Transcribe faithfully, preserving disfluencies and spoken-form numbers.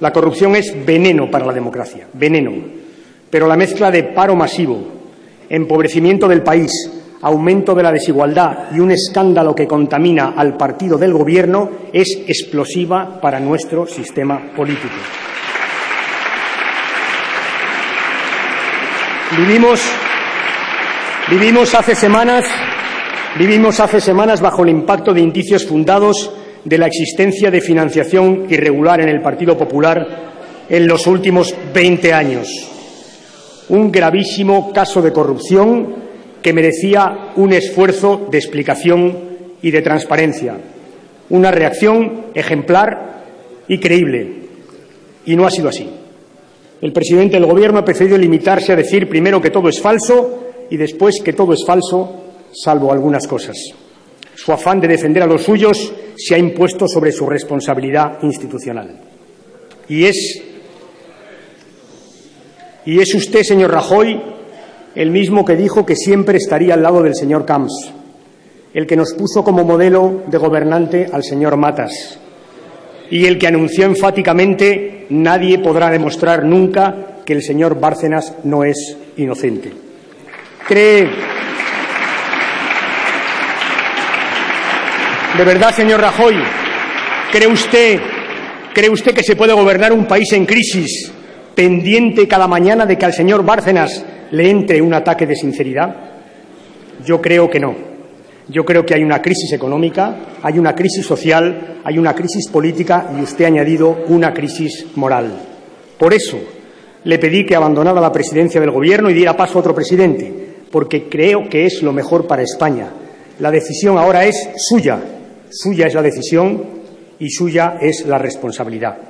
La corrupción es veneno para la democracia, veneno. Pero la mezcla de paro masivo, empobrecimiento del país, aumento de la desigualdad y un escándalo que contamina al partido del Gobierno es explosiva para nuestro sistema político. Vivimos, vivimos, hace semanas, vivimos hace semanas bajo el impacto de indicios fundados de la existencia de financiación irregular en el Partido Popular en los últimos veinte años. Un gravísimo caso de corrupción que merecía un esfuerzo de explicación y de transparencia, una reacción ejemplar y creíble. Y no ha sido así. El presidente del Gobierno ha preferido limitarse a decir primero que todo es falso y después que todo es falso, salvo algunas cosas. Su afán de defender a los suyos se ha impuesto sobre su responsabilidad institucional. Y es, y es usted, señor Rajoy, el mismo que dijo que siempre estaría al lado del señor Camps, el que nos puso como modelo de gobernante al señor Matas y el que anunció enfáticamente nadie podrá demostrar nunca que el señor Bárcenas no es inocente. ¿Cree, de verdad, señor Rajoy, cree usted, cree usted que se puede gobernar un país en crisis pendiente cada mañana de que al señor Bárcenas le entre un ataque de sinceridad? Yo creo que no. Yo creo que hay una crisis económica, hay una crisis social, hay una crisis política y usted ha añadido una crisis moral. Por eso le pedí que abandonara la presidencia del Gobierno y diera paso a otro presidente, porque creo que es lo mejor para España. La decisión ahora es suya, suya es la decisión y suya es la responsabilidad.